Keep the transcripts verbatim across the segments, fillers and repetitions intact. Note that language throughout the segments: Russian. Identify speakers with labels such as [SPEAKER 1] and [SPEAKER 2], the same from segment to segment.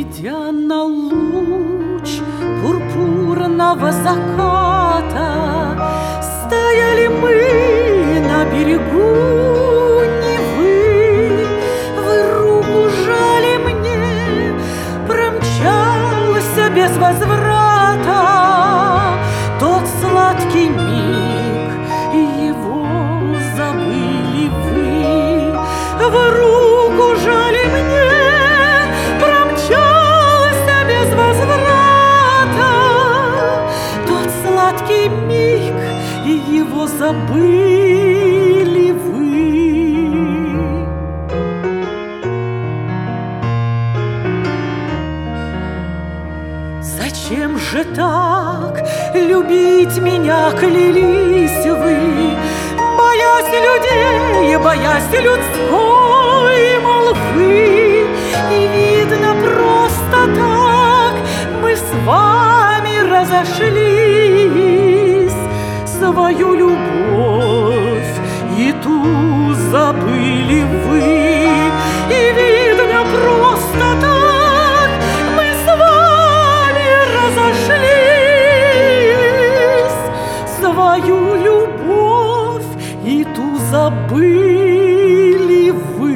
[SPEAKER 1] Глядя на луч пурпурного заката, стояли мы на берегу Невы. Вы руку жали мне, промчался без возврата тот сладкий миг, его забыли вы. Вы руку жали мне, миг, и его забыли вы. Зачем же так любить меня клялись вы, боясь людей, боясь людской молвы? И видно, просто так мы с вами разошлись, свою любовь и ту забыли вы. И видно, просто так мы с вами разошлись, свою любовь и ту забыли вы.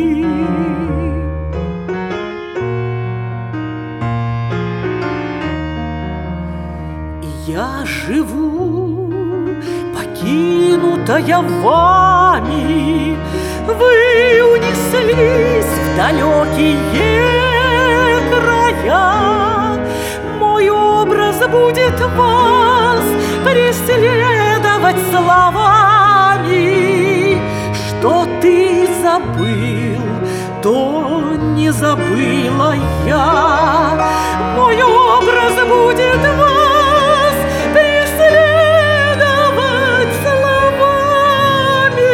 [SPEAKER 1] Я живу, покинутая вами, вы унеслись в далекие края. Мой образ будет вас преследовать словами. Что ты забыл, то не забыла я. Мой образ будет вас преследовать словами.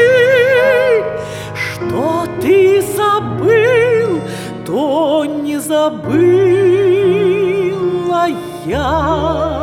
[SPEAKER 1] Что ты забыл, то не забыла я.